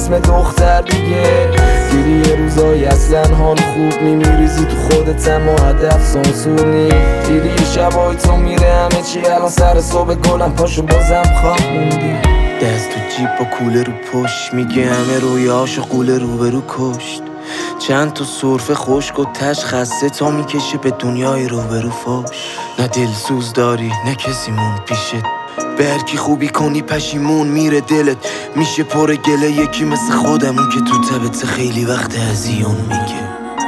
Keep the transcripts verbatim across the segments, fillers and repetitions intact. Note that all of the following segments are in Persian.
اسم دختر دیگه. دیدی یه روزایی اصلا حال خوب نی، میریزی تو خودت اما هدف سانسور نی. دیدی یه شبایی تو میره همه چی الان سر صبح گلم پاشو بازم خواب موندی. دست تو جیب با کوله رو پشت، میگه همه رویاشو قوله روبرو کشت. چند تا صرف خشک و تش خسته تا میکشه به دنیای روبرو فوش. نه دلسوز داری نه کسی مون پیشت، به هرکی خوبی کنی پشیمون میره دلت. میشه پر گله یکی مثل خودمون که تو تبت خیلی وقت هزیون میگه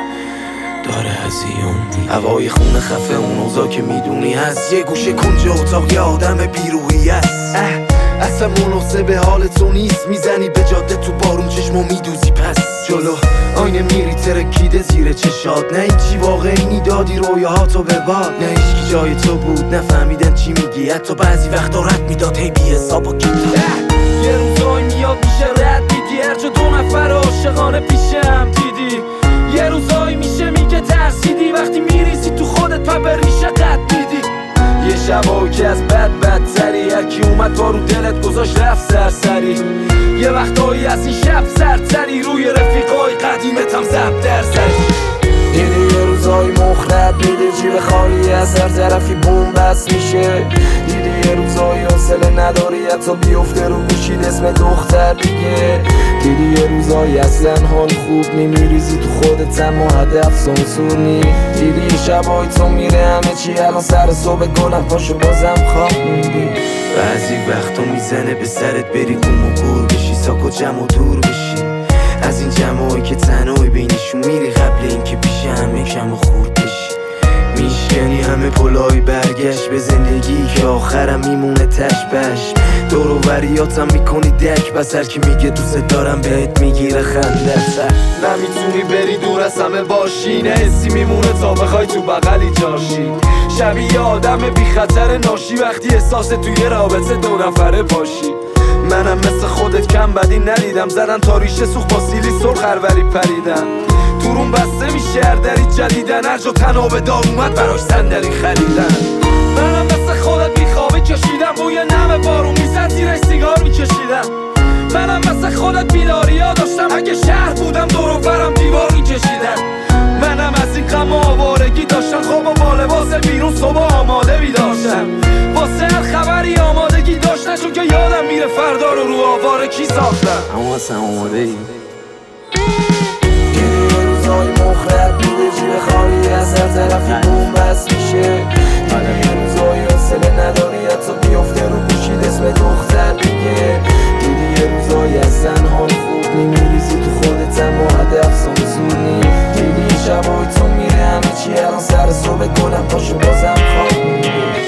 داره هزیون میگه. هوای خونه خفه اون اوضاع که میدونی هست، یه گوشه کنج اتاق یه آدم بیروحی هست. اصلا مناسب به حال تو نیست، میزنی به جاده تو بارون چشمو میدوزی پس جلو آینه میری ترکیده زیر چشات. نه هیچی واقعی دادی رویاهاتو به باد، نه هیچکی جای تو بود نفهمیدن چی میگی. حتی بعضی وقتا رد میداد هی بی حساب و کیتا. یه روزایی میاد میشه رد میدی، هر جا دو نفر عاشقانه پیشم دیدی. یه روزایی میشه میگه ترسیدی، وقتی میریزی تو خودت پا به ریشه قد میدی. یه شبایی که از بد بدتری، هرکی اومد با رو دلت گذاشت رفت سرسری. یه وقتایی از این شب سرتری، روی رفیقای قدیمت هم زب در سری. دیدی یه روزایی مخرد میده جیب خالی از هر طرفی بوم بس میشه. دیدی یه روزایی حوصله نداری حتی بیفته رو گوشید اسم دختر دیگه. دیدی یه روزایی اصلا حال خوب نی، میریزی تو خودت اما هدف سانسور نی. دیدی یه شبایی تو میره همه چی الان سر صبح گلم پاشو بازم خواب موندی. بعضی وقتا میزنه به سرت بری گم و گور بشی، ساک و جمع و دور بشی از این جمعایی که تنهایی بینشون میری، قبل اینکه پیش همه کم و خورد بشی. میشکنی همه پلای برگشت به زندگی که آخرم میمونه تشبش. دور و بریاتم میکنی دک بس، هر کی میگه دوست دارم بهت میگیره خنده سر. نمیتونی بری دور از همه باشی، نه حسی میمونه تا بخوای تو بغلی جاشی. شبیه آدم بی خطر ناشی وقتی احساس توی رابطه دو نفره باشی. منم مثل خودت کم بدی ندیدم، زدن تا ریشه سوخ با سیلی سرخ هروری پریدن. دورون بسته میشه هر دری جدیدن، هر جا تناب دار اومد براش صندلی خریدن. منم مثل خودت بیخوابی کشیدم، بوی نم بارون میزد زیرش سیگار میکشیدم. منم مثل خودت بیداریا داشتم، اگه شهر بودم دور و برم دیوار میکشیدم. منم از این غم و آوارگی داشتم، خواب و با لباس بیرون صبح آماده بیداشتم. واسه هر خبری آمادگی داشتم، چون که یادم میره فردا رو رو آواره کی ساختم. اما اصلا آماده ای؟ یه روزای مخرب میده جیب خالی از هر طرفی بوم بس میشه. دیدی یه روزای حوصله نداری حتی بیفته رو گوشید اسم دختر دیگه. دیدی یه روزای اصلا حال خوب نی، میریزی تو خودت اما هدف سانسور نی. دیدی یه شبایی تو میره همه چی الان سر صبح گلم پاشو بازم خواب موندی.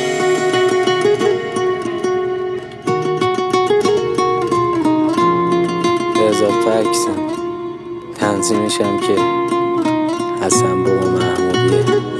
اضافه عکسم تنظیمشم که حسن بابا محمودیه.